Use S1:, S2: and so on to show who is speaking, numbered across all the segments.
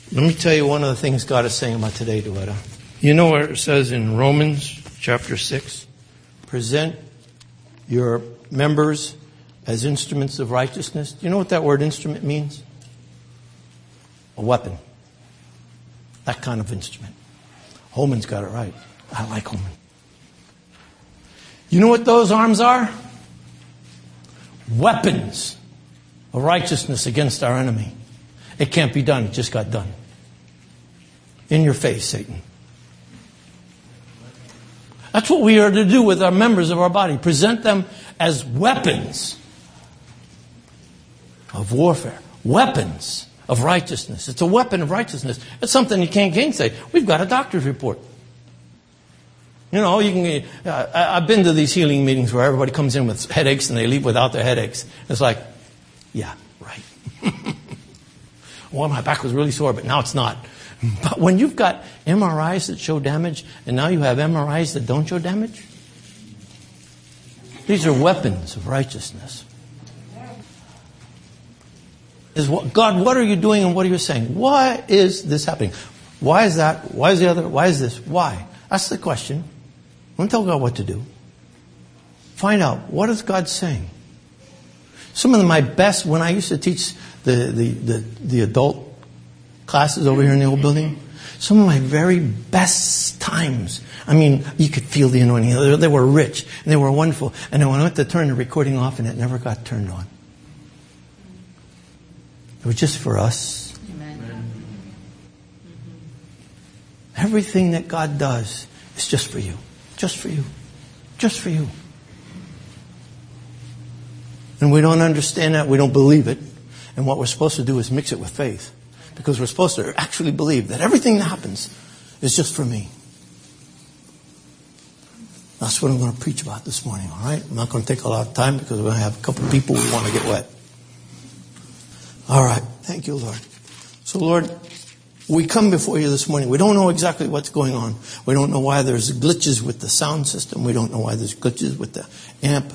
S1: Let me tell you one of the things God is saying about today, Duetta. You know where it says in Romans chapter 6, present your members as instruments of righteousness. Do you know what that word instrument means? A weapon. That kind of instrument. Holman's got it right. I like Holman. You know what those arms are? Weapons of righteousness against our enemy. It can't be done. It just got done. In your face, Satan. That's what we are to do with our members of our body. Present them as weapons of warfare. Weapons of righteousness. It's a weapon of righteousness. It's something you can't gainsay. We've got a doctor's report. You know, you can. I've been to these healing meetings where everybody comes in with headaches and they leave without their headaches. It's like, yeah, right. Well, my back was really sore, but now it's not. But when you've got MRIs that show damage, and now you have MRIs that don't show damage, these are weapons of righteousness. God, what are you doing and what are you saying? Why is this happening? Why is that? Why is the other? Why is this? Why? That's the question. Don't tell God what to do. Find out, what is God saying? Some of my best, when I used to teach the adult classes over here in the old building, some of my very best times, I mean, you could feel the anointing. They were rich and they were wonderful. And then when I went to turn the recording off and it never got turned on. It was just for us. Amen. Everything that God does is just for you. Just for you. Just for you. And we don't understand that. We don't believe it. And what we're supposed to do is mix it with faith. Because we're supposed to actually believe that everything that happens is just for me. That's what I'm going to preach about this morning, all right? I'm not going to take a lot of time because we're going to have a couple of people who want to get wet. All right. Thank you, Lord. So, Lord, we come before you this morning. We don't know exactly what's going on. We don't know why there's glitches with the sound system. We don't know why there's glitches with the amp.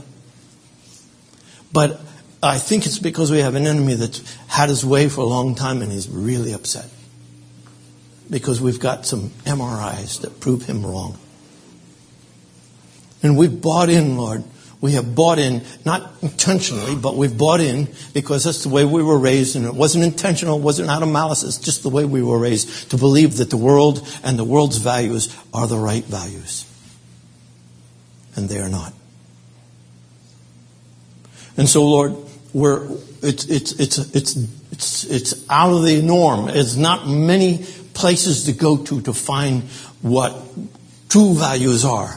S1: But I think it's because we have an enemy that's had his way for a long time and he's really upset. Because we've got some MRIs that prove him wrong. And we've bought in, Lord. We have bought in, not intentionally, but we've bought in because that's the way we were raised. And it wasn't intentional, it wasn't out of malice. It's just the way we were raised to believe that the world and the world's values are the right values. And they are not. And so, Lord, it's out of the norm. It's not many places to go to find what true values are.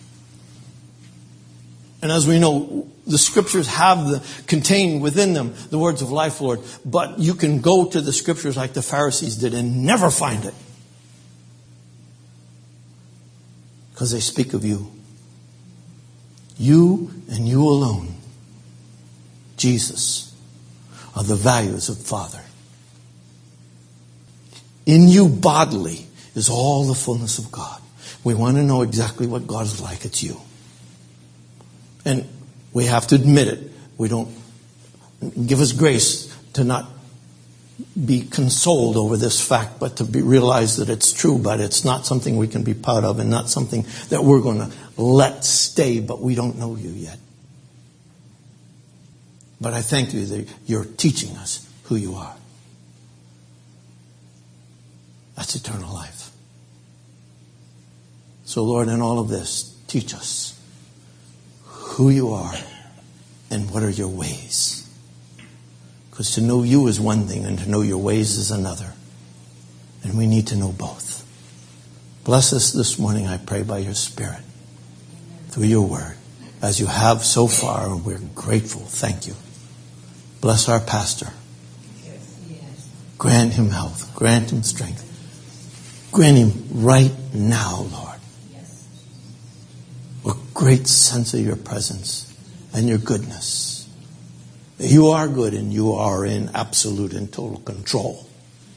S1: And as we know, the scriptures have contained within them the words of life, Lord. But you can go to the scriptures like the Pharisees did and never find it. Because they speak of you. You and you alone, Jesus, are the values of Father. In you bodily is all the fullness of God. We want to know exactly what God is like. It's you. And we have to admit it. We don't give us grace to not be consoled over this fact, but to realize that it's true, but it's not something we can be proud of and not something that we're going to let stay, but we don't know you yet. But I thank you that you're teaching us who you are. That's eternal life. So, Lord, in all of this, teach us who you are and what are your ways. Because to know you is one thing and to know your ways is another. And we need to know both. Bless us this morning, I pray, by your Spirit, through your word, as you have so far, and we're grateful. Thank you. Bless our pastor. Grant him health. Grant him strength. Grant him right now, Lord, a great sense of your presence and your goodness. You are good and you are in absolute and total control,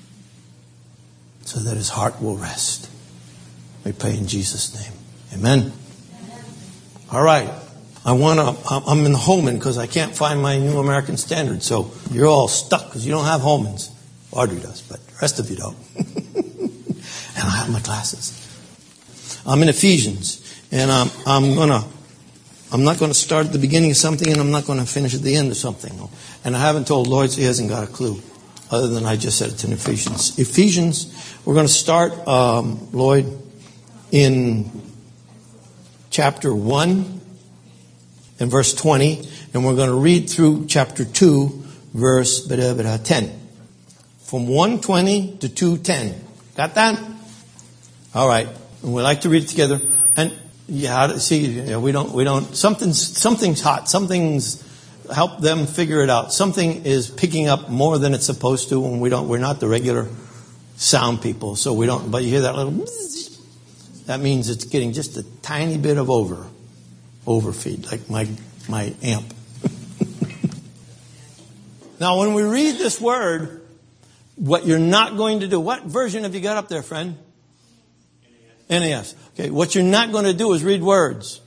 S1: so that his heart will rest. We pray in Jesus' name. Amen. All right. I'm in the Holman because I can't find my New American Standard. So you're all stuck because you don't have Holmans. Audrey does, but the rest of you don't. And I have my glasses. I'm in Ephesians, and I'm not going to start at the beginning of something, and I'm not going to finish at the end of something. And I haven't told Lloyd, so he hasn't got a clue, other than I just said it's in Ephesians. Ephesians, we're going to start, Lloyd, in chapter 1 and verse 20, and we're going to read through chapter 2, verse 10. From 1:20 to 2:10. Got that? All right. And we like to read it together. And we don't. Something's hot. Something's helped them figure it out. Something is picking up more than it's supposed to, and we're not the regular sound people, so we don't. But you hear that little. That means it's getting just a tiny bit of overfeed, like my amp. Now, when we read this word, what you're not going to do, what version have you got up there, friend? NAS. Okay, what you're not going to do is read words.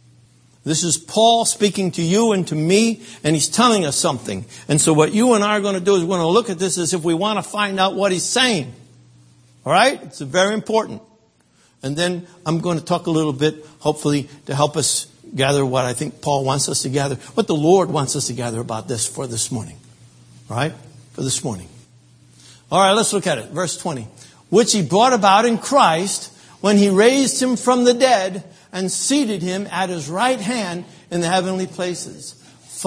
S1: This is Paul speaking to you and to me, and he's telling us something. And so what you and I are going to do is we're going to look at this as if we want to find out what he's saying. All right? It's very important. And then I'm going to talk a little bit, hopefully, to help us gather what I think Paul wants us to gather, what the Lord wants us to gather about this for this morning. All right? For this morning. All right, let's look at it. Verse 20. Which he brought about in Christ when he raised him from the dead and seated him at his right hand in the heavenly places,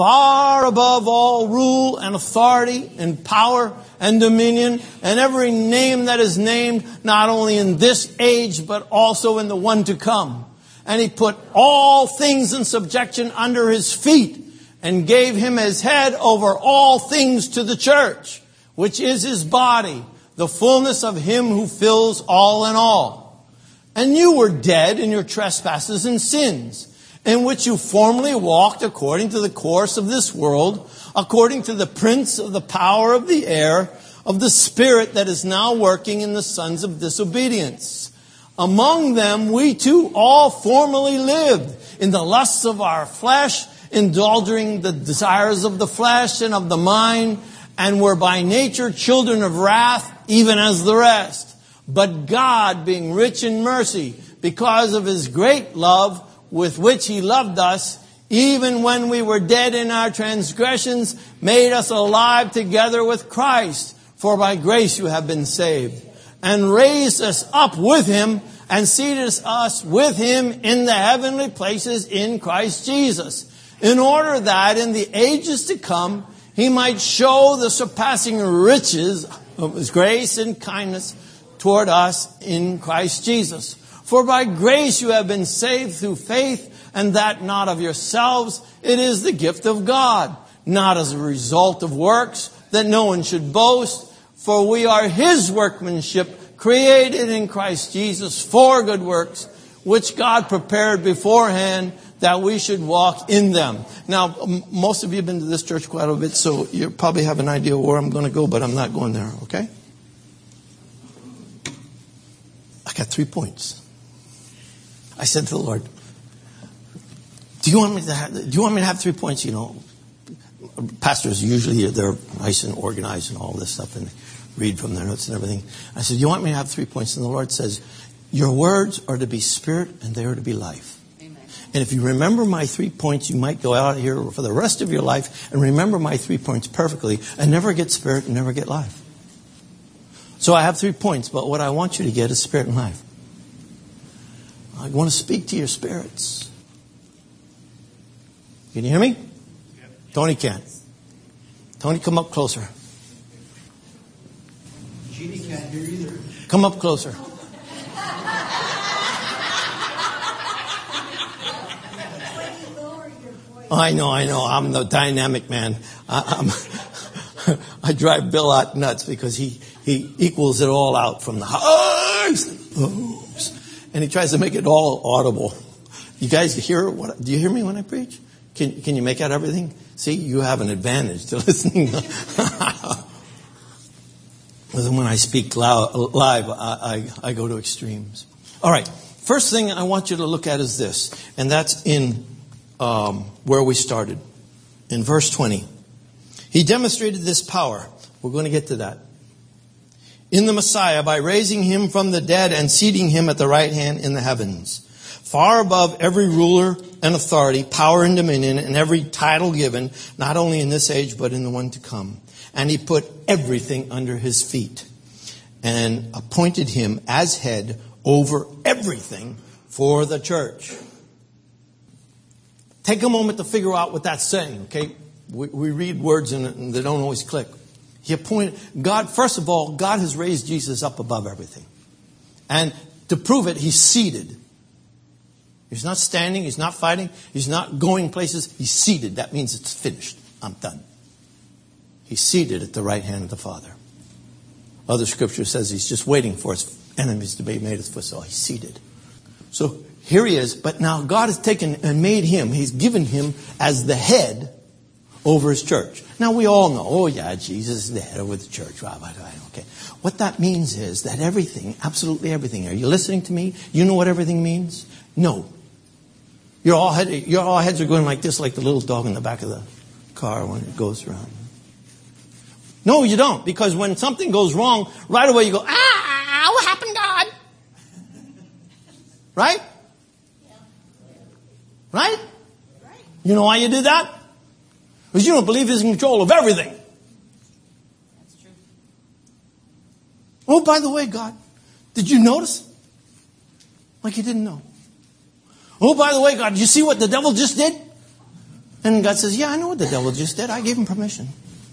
S1: far above all rule and authority and power and dominion and every name that is named, not only in this age, but also in the one to come. And he put all things in subjection under his feet and gave him his head over all things to the church, which is his body, the fullness of him who fills all in all. And you were dead in your trespasses and sins, in which you formerly walked according to the course of this world, according to the prince of the power of the air, of the spirit that is now working in the sons of disobedience. Among them we too all formerly lived in the lusts of our flesh, indulging the desires of the flesh and of the mind, and were by nature children of wrath, even as the rest. But God, being rich in mercy, because of his great love with which he loved us, even when we were dead in our transgressions, made us alive together with Christ. For by grace you have been saved. And raised us up with him and seated us with him in the heavenly places in Christ Jesus, in order that in the ages to come he might show the surpassing riches of his grace and kindness toward us in Christ Jesus. For by grace you have been saved through faith, and that not of yourselves. It is the gift of God, not as a result of works, that no one should boast. For we are his workmanship, created in Christ Jesus for good works, which God prepared beforehand that we should walk in them. Now, most of you have been to this church quite a bit, so you probably have an idea where I'm going to go, but I'm not going there, okay? I got 3 points. I said to the Lord, do you want me to have 3 points? You know, pastors usually they're nice and organized and all this stuff, and they read from their notes and everything. I said, you want me to have 3 points? And the Lord says, your words are to be spirit and they are to be life. Amen. And if you remember my 3 points, you might go out here for the rest of your life and remember my 3 points perfectly and never get spirit and never get life. So I have 3 points, but what I want you to get is spirit and life. I want to speak to your spirits. Can you hear me? Yep. Tony can't. Tony, come up closer.
S2: Jeannie can't hear either.
S1: Come up closer. I know. I'm the dynamic man. I drive Bill out nuts because he equals it all out from the highs and lows. And he tries to make it all audible. You guys hear what? Do you hear me when I preach? Can you make out everything? See, you have an advantage to listening. When I speak live, I go to extremes. All right. First thing I want you to look at is this, and that's in where we started, in verse 20. He demonstrated this power. We're going to get to that. in the Messiah by raising him from the dead and seating him at the right hand in the heavens, far above every ruler and authority, power and dominion, and every title given, not only in this age, but in the one to come. And he put everything under his feet and appointed him as head over everything for the church. Take a moment to figure out what that's saying, okay? We read words and they don't always click. He appointed God. First of all, God has raised Jesus up above everything. And to prove it, he's seated. He's not standing. He's not fighting. He's not going places. He's seated. That means it's finished. I'm done. He's seated at the right hand of the Father. Other scripture says he's just waiting for his enemies to be made his footstool. He's seated. So here he is. But now God has taken and made him. He's given him as the head over his church. Now we all know, oh yeah, Jesus is the head over the church. Okay. What that means is that everything, absolutely everything. Are you listening to me? You know what everything means? No. Your all heads are going like this, like the little dog in the back of the car when it goes around. No, you don't. Because when something goes wrong, right away you go, what happened, God? Right? Right? You know why you do that? Because you don't believe he's in control of everything.
S2: That's true.
S1: Oh, by the way, God, did you notice? Like you didn't know. Oh, by the way, God, did you see what the devil just did? And God says, yeah, I know what the devil just did. I gave him permission.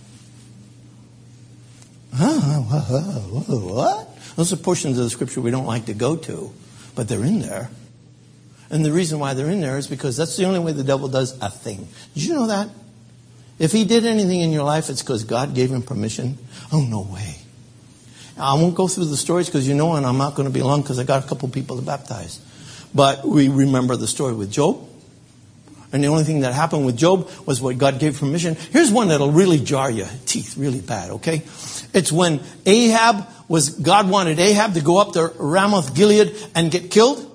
S1: What? Those are portions of the scripture we don't like to go to, but they're in there. And the reason why they're in there is because that's the only way the devil does a thing. Did you know that? If he did anything in your life, it's because God gave him permission. Oh, no way. I won't go through the stories because you know, and I'm not going to be long because I got a couple people to baptize. But we remember the story with Job. And the only thing that happened with Job was what God gave permission. Here's one that'll really jar your teeth really bad, okay? It's when God wanted Ahab to go up to Ramoth Gilead and get killed.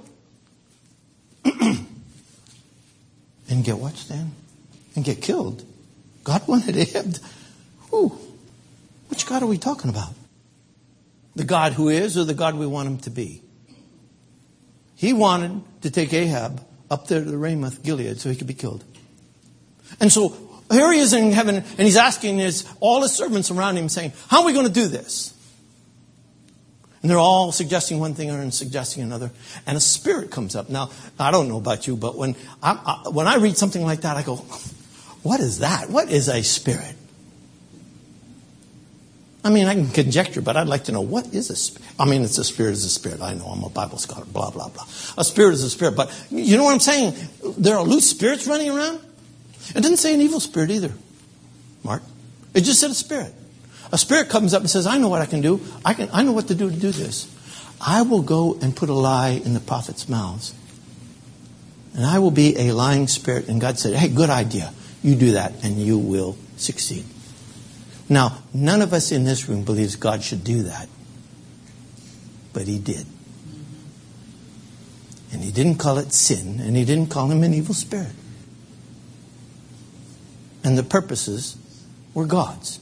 S1: And get what, Stan? And get killed. God wanted Ahab to... Which God are we talking about? The God who is or the God we want him to be? He wanted to take Ahab up there to the Ramoth Gilead so he could be killed. And so here he is in heaven and he's asking all his servants around him saying, how are we going to do this? And they're all suggesting one thing and suggesting another. And a spirit comes up. Now, I don't know about you, but when I read something like that, I go, what is that? What is a spirit? I mean, I can conjecture, but I'd like to know, what is a spirit? I mean, it's a spirit is a spirit. I know, I'm a Bible scholar, blah, blah, blah. A spirit is a spirit. But you know what I'm saying? There are loose spirits running around. It didn't say an evil spirit either, Mark. It just said a spirit. A spirit comes up and says, I know what I can do. I know what to do this. I will go and put a lie in the prophets' mouths. And I will be a lying spirit. And God said, hey, good idea. You do that and you will succeed. Now, none of us in this room believes God should do that. But he did. And he didn't call it sin. And he didn't call him an evil spirit. And the purposes were God's.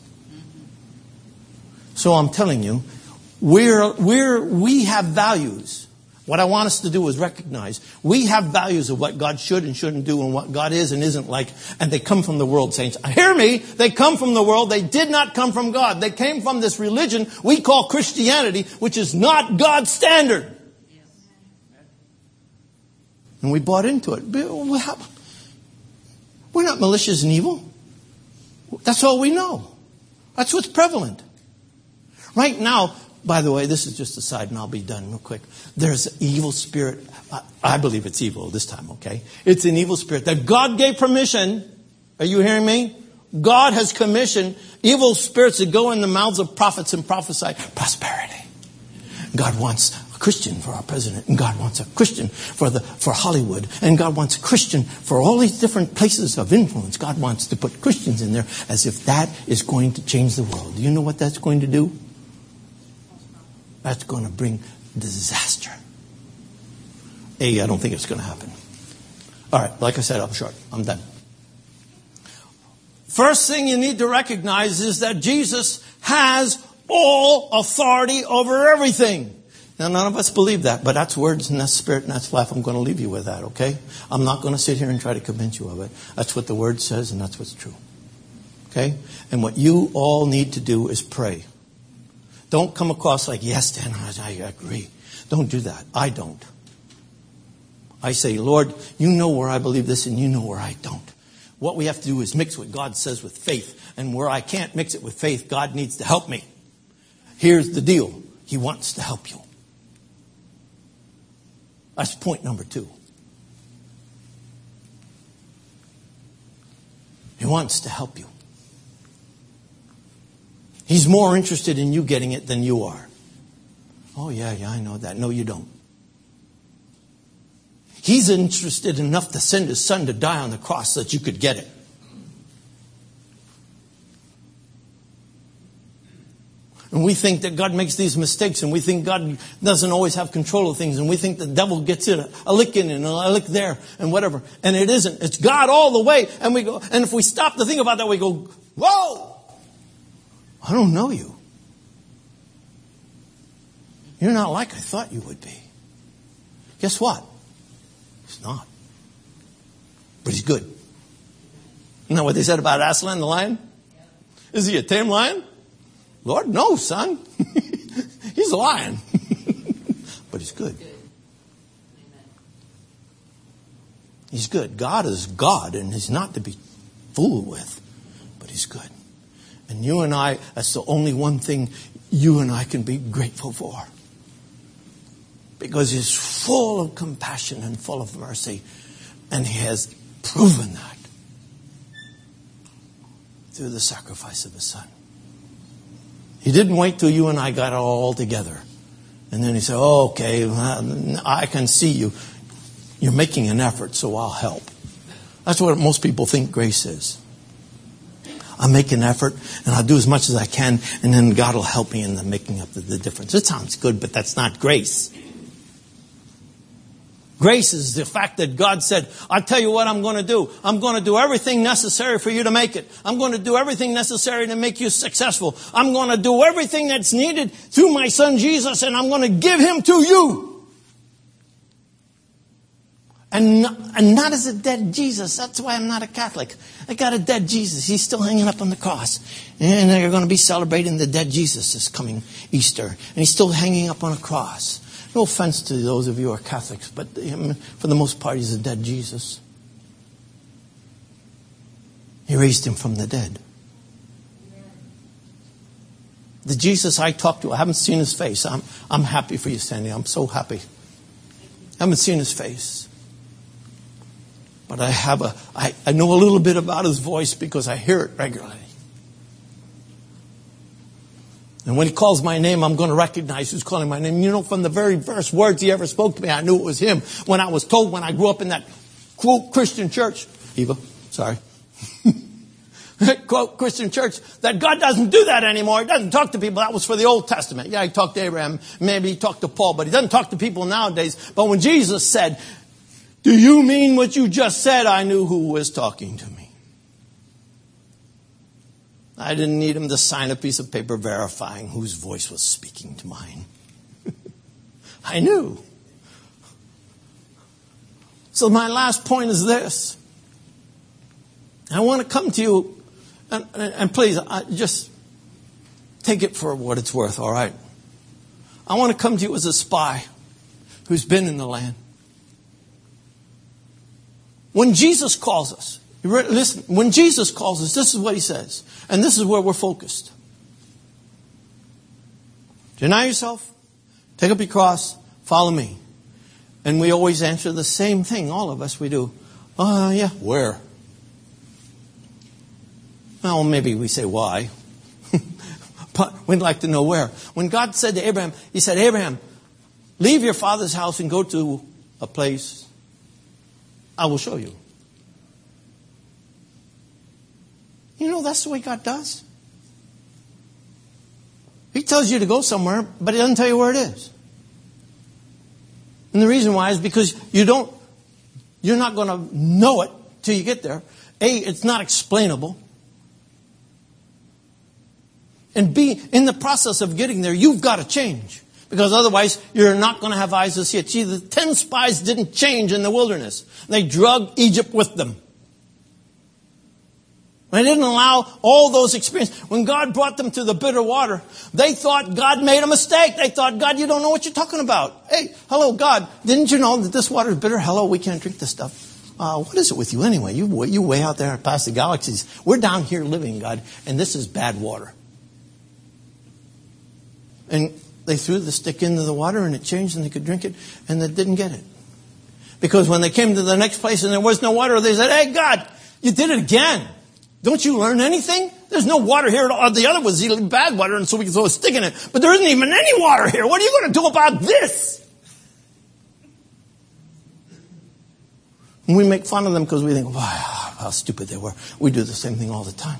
S1: So I'm telling you, we have values. What I want us to do is recognize we have values of what God should and shouldn't do and what God is and isn't like. And they come from the world, saints. Hear me. They come from the world. They did not come from God. They came from this religion we call Christianity, which is not God's standard. And we bought into it. We're not malicious and evil. That's all we know. That's what's prevalent. Right now, by the way, this is just a side and I'll be done real quick. There's an evil spirit. I believe it's evil this time, okay? It's an evil spirit that God gave permission. Are you hearing me? God has commissioned evil spirits to go in the mouths of prophets and prophesy prosperity. God wants a Christian for our president, and God wants a Christian for Hollywood, and God wants a Christian for all these different places of influence. God wants to put Christians in there as if that is going to change the world. Do you know what that's going to do? That's going to bring disaster. I don't think it's going to happen. All right, like I said, I'm short. I'm done. First thing you need to recognize is that Jesus has all authority over everything. Now, none of us believe that, but that's words and that's spirit and that's life. I'm going to leave you with that, okay? I'm not going to sit here and try to convince you of it. That's what the word says and that's what's true. Okay? And what you all need to do is pray. Don't come across like, yes, Dan, I agree. Don't do that. I don't. I say, Lord, you know where I believe this and you know where I don't. What we have to do is mix what God says with faith. And where I can't mix it with faith, God needs to help me. Here's the deal. He wants to help you. That's point number 2. He wants to help you. He's more interested in you getting it than you are. Oh, yeah, I know that. No, you don't. He's interested enough to send his son to die on the cross so that you could get it. And we think that God makes these mistakes, and we think God doesn't always have control of things, and we think the devil gets in a lick in and a lick there and whatever. And it isn't. It's God all the way. And we go, and if we stop to think about that, we go, whoa! I don't know you. You're not like I thought you would be. Guess what? He's not. But he's good. Isn't that what they said about Aslan the lion? Is he a tame lion? Lord, no, son. He's a lion. But he's good. He's good. God is God, and he's not to be fooled with. But he's good. And you and I, that's the only one thing you and I can be grateful for. Because he's full of compassion and full of mercy. And he has proven that through the sacrifice of his son. He didn't wait till you and I got it all together. And then he said, oh, okay, I can see you. You're making an effort, so I'll help. That's what most people think grace is. I'll make an effort, and I'll do as much as I can, and then God will help me in the making up the difference. It sounds good, but that's not grace. Grace is the fact that God said, I'll tell you what I'm going to do. I'm going to do everything necessary for you to make it. I'm going to do everything necessary to make you successful. I'm going to do everything that's needed through my son Jesus, and I'm going to give him to you. And not as a dead Jesus. That's why I'm not a Catholic. I got a dead Jesus. He's still hanging up on the cross. And they're going to be celebrating the dead Jesus this coming Easter. And he's still hanging up on a cross. No offense to those of you who are Catholics, but for the most part, he's a dead Jesus. He raised him from the dead. The Jesus I talked to, I haven't seen his face. I'm happy for you, Sandy. I'm so happy. I haven't seen his face. But I know a little bit about his voice because I hear it regularly. And when he calls my name, I'm going to recognize who's calling my name. You know, from the very first words he ever spoke to me, I knew it was him. When I was told, when I grew up in that, quote, Christian church, Eva, sorry, quote, Christian church, that God doesn't do that anymore. He doesn't talk to people. That was for the Old Testament. Yeah, he talked to Abraham. Maybe he talked to Paul, but he doesn't talk to people nowadays. But when Jesus said, do you mean what you just said? I knew who was talking to me. I didn't need him to sign a piece of paper verifying whose voice was speaking to mine. I knew. So my last point is this. I want to come to you, and please, just take it for what it's worth, all right? I want to come to you as a spy who's been in the land. When Jesus calls us, listen, when Jesus calls us, this is what he says. And this is where we're focused. Deny yourself, take up your cross, follow me. And we always answer the same thing. All of us, we do. Yeah, where? Well, maybe we say why. But we'd like to know where. When God said to Abraham, he said, Abraham, leave your father's house and go to a place I will show you. You know, that's the way God does. He tells you to go somewhere, but he doesn't tell you where it is. And the reason why is because you're not going to know it till you get there. A, it's not explainable. and be in the process of getting there, you've got to change. Because otherwise, you're not going to have eyes to see it. See, the 10 spies didn't change in the wilderness. They drug Egypt with them. They didn't allow all those experiences. When God brought them to the bitter water, they thought God made a mistake. They thought, God, you don't know what you're talking about. Hey, hello, God, didn't you know that this water is bitter? Hello, we can't drink this stuff. What is it with you anyway? You way out there past the galaxies. We're down here living, God, and this is bad water. And they threw the stick into the water and it changed and they could drink it, and they didn't get it. Because when they came to the next place and there was no water, they said, hey, God, you did it again. Don't you learn anything? There's no water here at all. The other was bad water, and so we can throw a stick in it. But there isn't even any water here. What are you going to do about this? And we make fun of them because we think, wow, how stupid they were. We do the same thing all the time.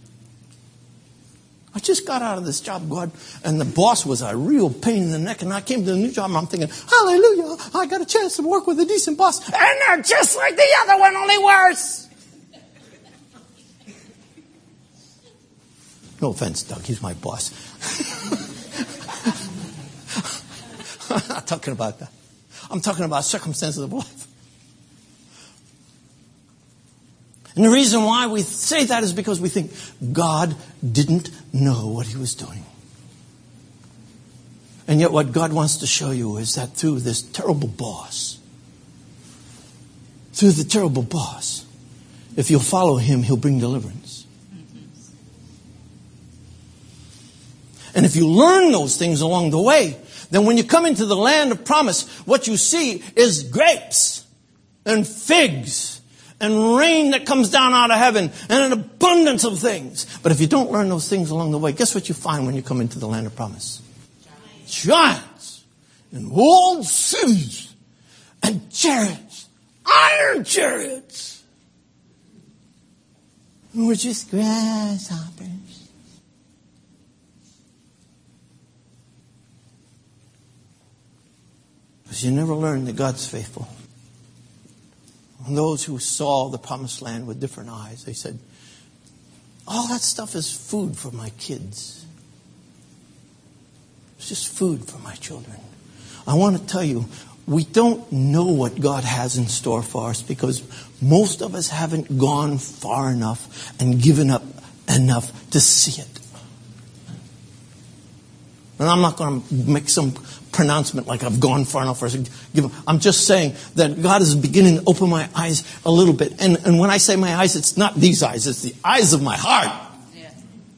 S1: I just got out of this job, God, and the boss was a real pain in the neck, and I came to the new job, and I'm thinking, hallelujah, I got a chance to work with a decent boss. And they're just like the other one, only worse. No offense, Doug. He's my boss. I'm not talking about that. I'm talking about circumstances of life. And the reason why we say that is because we think God didn't know what he was doing. And yet what God wants to show you is that through this terrible boss, if you'll follow him, he'll bring deliverance. And if you learn those things along the way, then when you come into the land of promise, what you see is grapes and figs and rain that comes down out of heaven and an abundance of things. But if you don't learn those things along the way, guess what you find when you come into the land of promise? Giants and walled cities and chariots, iron chariots. And we're just grasshoppers. Because you never learn that God's faithful. And those who saw the promised land with different eyes, they said, all that stuff is food for my kids. It's just food for my children. I want to tell you, we don't know what God has in store for us because most of us haven't gone far enough and given up enough to see it. And I'm not going to make some pronouncement like I've gone far enough. I'm just saying that God is beginning to open my eyes a little bit. And when I say my eyes, it's not these eyes. It's the eyes of my heart. Yeah.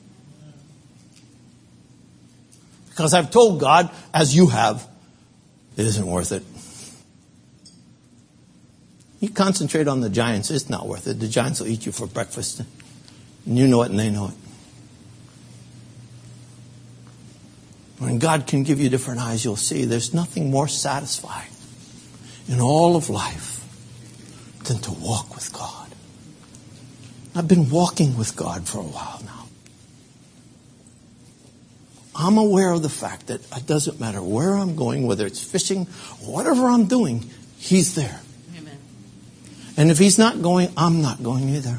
S1: Because I've told God, as you have, it isn't worth it. You concentrate on the giants. It's not worth it. The giants will eat you for breakfast. And you know it and they know it. When God can give you different eyes, you'll see there's nothing more satisfying in all of life than to walk with God. I've been walking with God for a while now. I'm aware of the fact that it doesn't matter where I'm going, whether it's fishing or whatever I'm doing, he's there. Amen. And if he's not going, I'm not going either.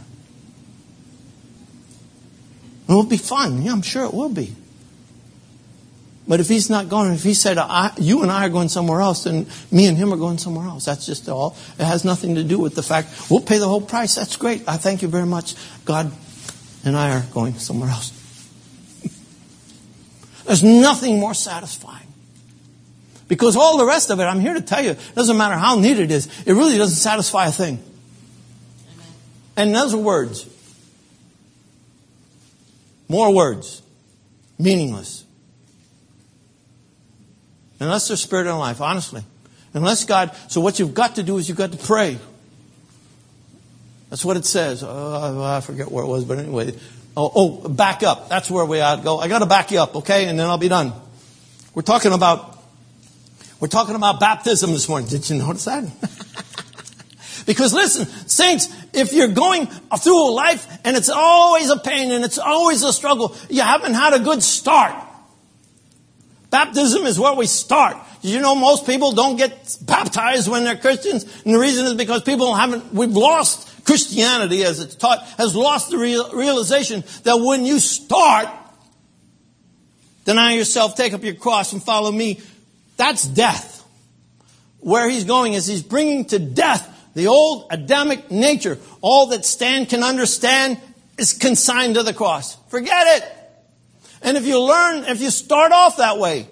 S1: It'll be fun. Yeah, I'm sure it will be. But if he's not going, if he said, you and I are going somewhere else, then me and him are going somewhere else. That's just all. It has nothing to do with the fact, we'll pay the whole price. That's great. I thank you very much. God and I are going somewhere else. There's nothing more satisfying. Because all the rest of it, I'm here to tell you, it doesn't matter how neat it is, it really doesn't satisfy a thing. Amen. And in other words, more words, meaningless. Unless there's spirit in life, honestly. Unless God, so what you've got to do is you've got to pray. That's what it says. I forget where it was, but anyway. Back up. That's where we ought to go. I got to back you up, okay? And then I'll be done. We're talking about baptism this morning. Did you notice that? Because listen, saints, if you're going through a life and it's always a pain and it's always a struggle, you haven't had a good start. Baptism is where we start. Did you know most people don't get baptized when they're Christians? And the reason is because we've lost Christianity as it's taught, has lost the realization that when you start, Deny yourself, take up your cross and follow me. That's death. Where he's going is he's bringing to death the old Adamic nature. All that Stan can understand is consigned to the cross. Forget it. And if you start off that way,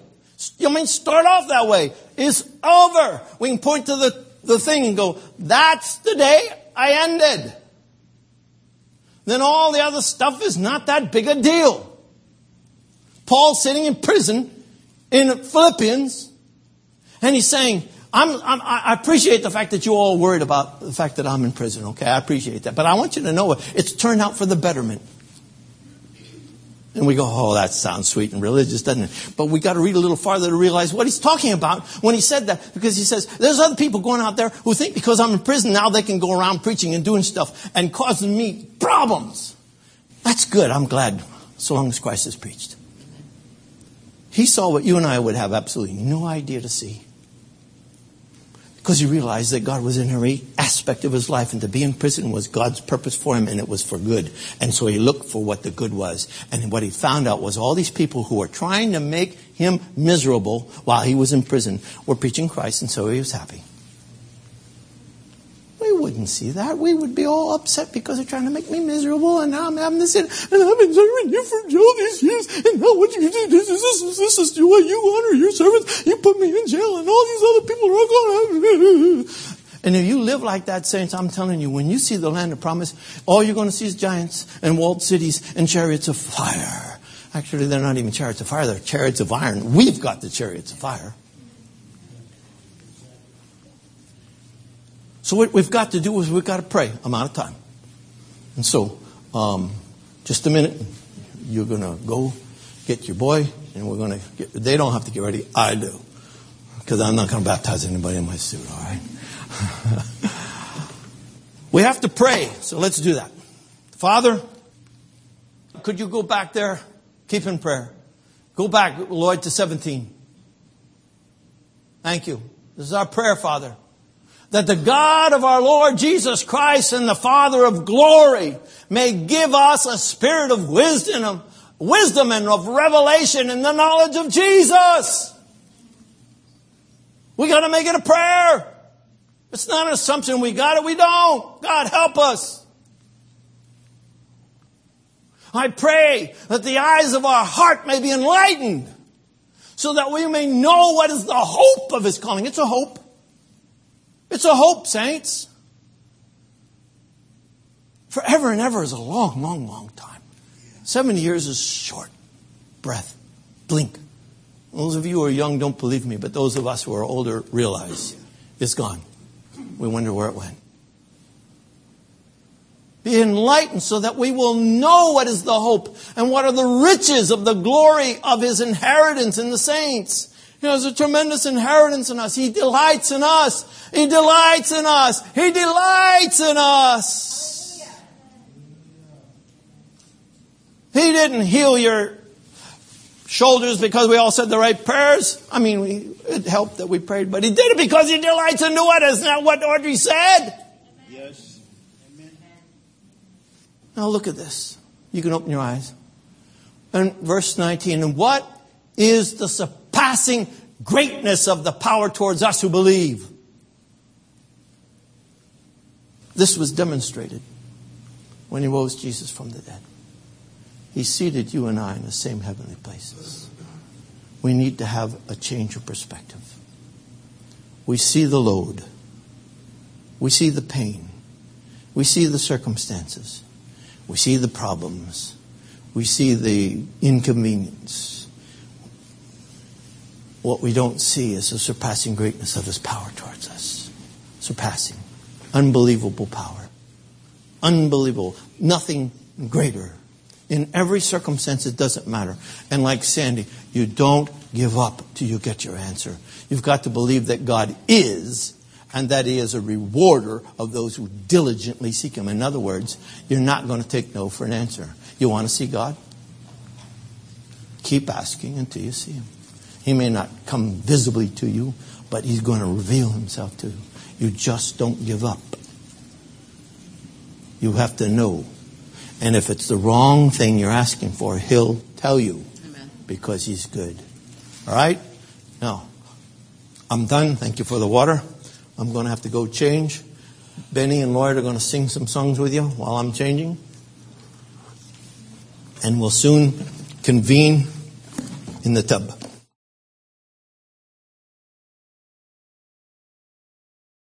S1: it's over. We can point to the thing and go, that's the day I ended. Then all the other stuff is not that big a deal. Paul's sitting in prison in Philippians, and he's saying, I appreciate the fact that you're all worried about the fact that I'm in prison, okay? I appreciate that. But I want you to know it's turned out for the betterment. And we go, oh, that sounds sweet and religious, doesn't it? But we got to read a little farther to realize what he's talking about when he said that. Because he says, there's other people going out there who think because I'm in prison now they can go around preaching and doing stuff and causing me problems. That's good. I'm glad, so long as Christ is preached. He saw what you and I would have absolutely no idea to see. Because he realized that God was in every aspect of his life, and to be in prison was God's purpose for him, and it was for good. And so he looked for what the good was. And what he found out was all these people who were trying to make him miserable while he was in prison were preaching Christ, and so he was happy. We wouldn't see that. We would be all upset because they're trying to make me miserable, and now I'm having this, and I've been serving you for all these years, and now what you do, this is what you honor your servants, you put me in jail, and all these other people are all going to... And if you live like that, saints, I'm telling you, when you see the land of promise, all you're going to see is giants and walled cities and chariots of fire. Actually, they're not even chariots of fire, they're chariots of iron. We've got the chariots of fire. So what we've got to do is we've got to pray. I'm out of time. And so, just a minute. You're going to go get your boy, and we're going to they don't have to get ready. I do. Because I'm not going to baptize anybody in my suit, all right? We have to pray. So let's do that. Father, could you go back there? Keep in prayer. Go back, Lloyd, to 17. Thank you. This is our prayer, Father. That the God of our Lord Jesus Christ and the Father of glory may give us a spirit of wisdom and of revelation in the knowledge of Jesus. We got to make it a prayer. It's not an assumption we got it, we don't. God, help us. I pray that the eyes of our heart may be enlightened so that we may know what is the hope of his calling. It's a hope. It's a hope, saints. Forever and ever is a long, long, long time. 70 years is short. Breath. Blink. Those of you who are young don't believe me, but those of us who are older realize it's gone. We wonder where it went. Be enlightened so that we will know what is the hope and what are the riches of the glory of his inheritance in the saints. He has a tremendous inheritance in us. He delights in us. He delights in us. He delights in us. He didn't heal your shoulders because we all said the right prayers. I mean, it helped that we prayed, but he did it because he delights in what? Isn't that what Audrey said?
S3: Yes. Amen.
S1: Now look at this. You can open your eyes. And verse 19, and what is the surpassing greatness of the power towards us who believe? This was demonstrated when he rose Jesus from the dead. He seated you and I in the same heavenly places. We need to have a change of perspective. We see the load. We see the pain. We see the circumstances. We see the problems. We see the inconvenience. What we don't see is the surpassing greatness of his power towards us. Surpassing. Unbelievable power. Unbelievable. Nothing greater. In every circumstance, it doesn't matter. And like Sandy, you don't give up till you get your answer. You've got to believe that God is, and that he is a rewarder of those who diligently seek him. In other words, you're not going to take no for an answer. You want to see God? Keep asking until you see him. He may not come visibly to you, but he's going to reveal himself to you. You just don't give up. You have to know. And if it's the wrong thing you're asking for, he'll tell you.
S2: Amen.
S1: because He's good. All right? Now, I'm done. Thank you for the water. I'm going to have to go change. Benny and Lloyd are going to sing some songs with you while I'm changing. And we'll soon convene in the tub.